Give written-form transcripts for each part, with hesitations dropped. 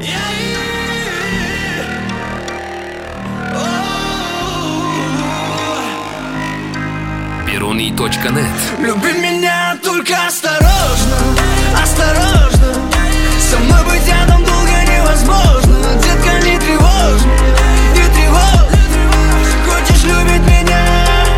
Перуний.нет. Люби меня, только осторожно, осторожно. Со мной быть рядом долго невозможно. Детка, не тревожь, не тревожь. Хочешь любить меня?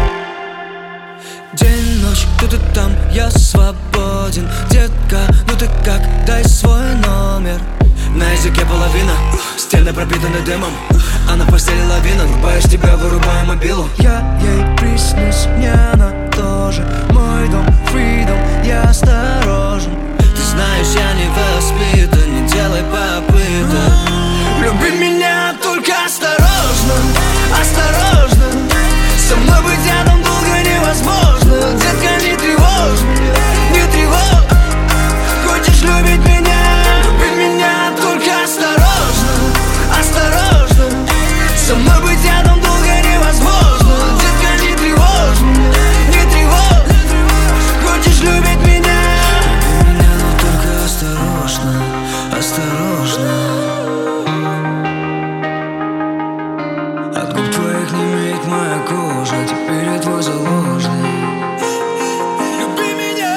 День, ночь, тут и там, я свободен. Детка, ну ты как, дай свой номер. На языке половина, стены пропитаны дымом, а на постели лавина. Врубаешь тебя, вырубаю мобилу. Я ей приснюсь, мне она тоже. Мой дом, freedom, я осторожен. Ты знаешь, я не воспитан, не делай попыток. Люби меня, только осторожно, осторожно. Со мной быть рядом долго невозможно. Детка, не тревожь, не тревожь. Хочешь любить меня? Люби меня, только осторожно, осторожно. Со мной быть рядом долго невозможно. Детка, не тревожь, не тревожь. Хочешь любить меня? Люби меня, но только осторожно, осторожно. От губ твоих не имеет моя кожа, теперь я твой заложник. Люби меня.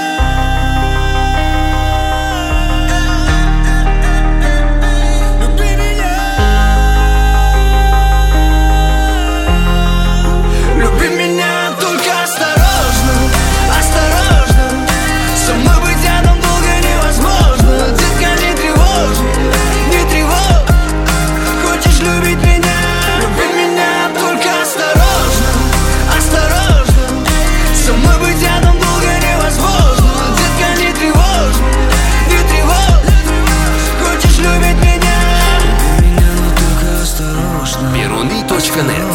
Люби меня. Люби меня, только осторожно, осторожно. Со мной быть рядом долго невозможно. Детка, не тревожь, не тревожь. Хочешь любить меня? Люби меня, только осторожно, осторожно. Со мной быть рядом долго невозможно. Детка, не тревожь, не тревожь. Хочешь любить меня? Люби меня, но только осторожно. Перуний.нет.